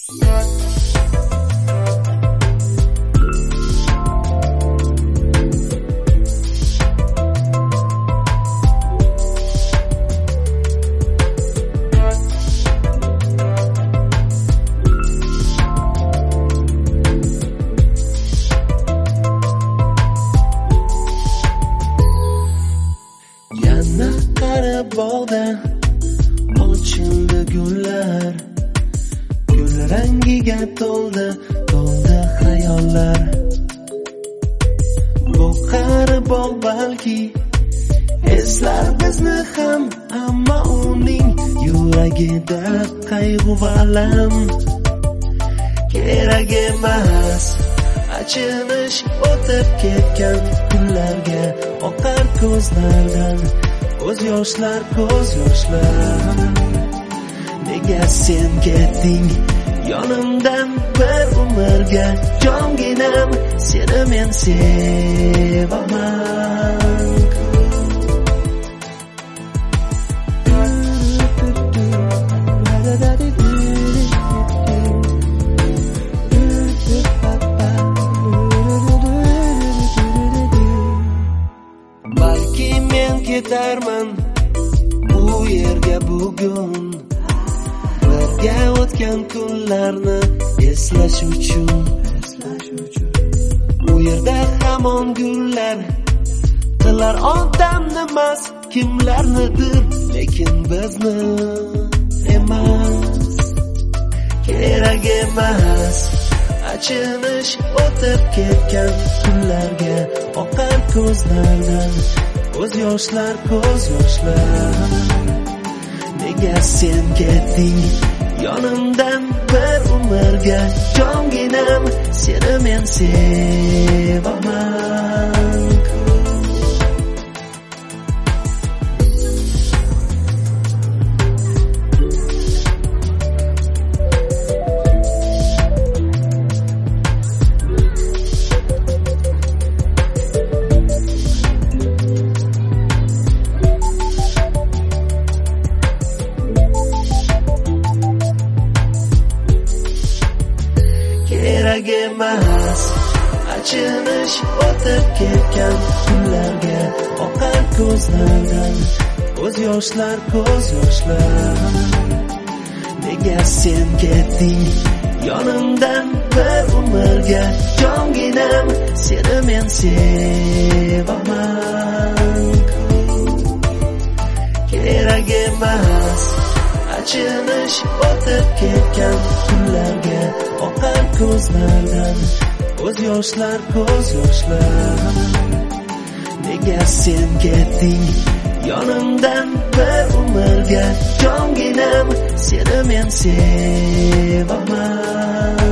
Yana qarib bog'da ochildi gullar, gul rangiga to'ldi xayollar. Bu qari bog' balki eslar bizni ham, ammo uning yuragida qayg'u va alam. Kerak emas achinish o'tib ketgan kunlarga, oqar ko'zlardan ko'z yoshlar. Nega sen ketding yonimdan bir umrga, jonginam seni men sevaman. Balki men ketarman bu yerga bugun, birga o'tgan kunlarni eslash uchun. Bu yerda hamon gullar qilar odamni emas, kimlarnidir, lekin bizni emas. Kerak emas achinish o'tib ketgan kunlarga, oqar ko'zlardan ko'z yoshlar. Nega sen ketding yonimdan bir umrga, jonginam seni men sevaman. Kerak emas achinish o'tib ketgan kunlarga, oqar ko'zlardan ko'z yoshlar. Nega sen ketding yonimdan bir umrga, jonginam seni men sevaman. Kerak emas achinish o'tib ketgan kunlarga, oqar ko'zlardan ko'z yoshlar. Nega sen ketding yonimdan bir umrga, jonginam seni men sevaman.